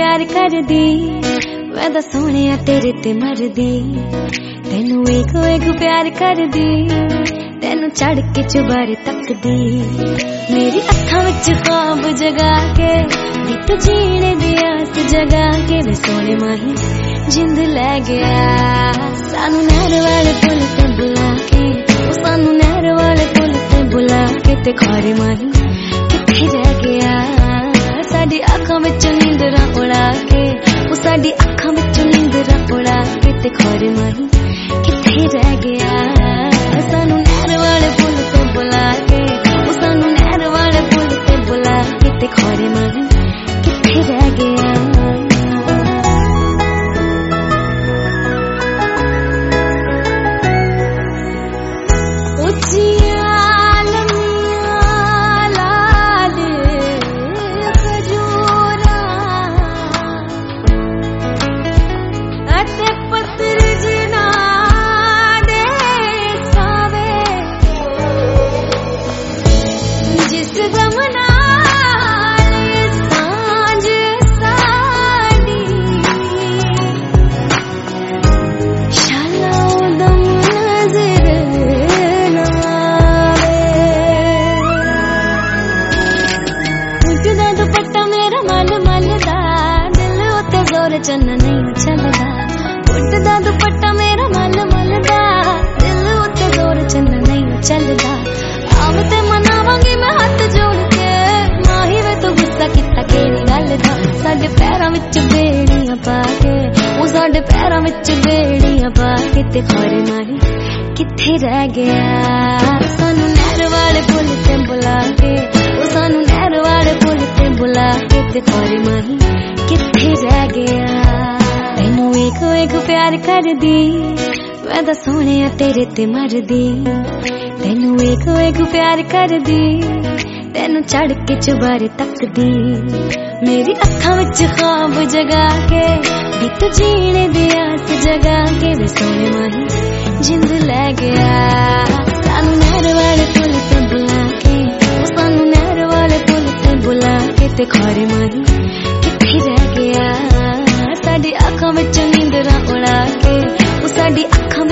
प्यार कर दी मैं तो सोने तेरे ते मर दी तेनू एक प्यार कर दी तेनू चढ़ के चुबारे तक दी मेरी अखां विच ख्वाब जगा के बित जीने दी आस जगा के वे सोने माही जिंद लै गया सानू नहर वाले पुल ते बुला के सानू नहर वाले पुल ते बुला के ते खारे माही किथे रह गया साडी अखां विच नींदरां उड़ा के साडी अखां विच नींदरां उड़ा के ते खारे माही किथे रह गया सानू नहर वाले पुल ते बुला के सानू नहर वाले पुल ते बुला के ते खारे माही किथे रह गया चन्ना नहीं चलदा उठदा दुपट्टा मेरा मल मलदा दिल उत्ते जोर चन्ना नहीं चलदा आवते मनावांगी मैं हाथ जोड़ के माही वे तो गुस्सा किता केड़ी गल दा साडे पैरां विच बेड़ियां पा के ओ साडे पैरां विच बेड़ियां पा के ते खारे माही किथे रह गया सानू नहर वाले पुल ते बुला के ओ सानू नहर वाले पुल ते बुला के ते खारे माही किथे रह गया तेनू एक प्यार कर दी मैं तो सोने तेरे ते मर दी तेनू एक प्यार कर दी तेनू चढ़ के चुबारे तक दी मेरी अखां विच ख्वाब जगा के बित जीने दी आस जगा के वे सोने माही जिंद लै गया सानू नहर वाले पुल ते बुला के सानू नहर वाले पुल ते बुला के ते खारे माही किथे रह गया साडी अखां विच नींदरां उड़ा के साडी अखां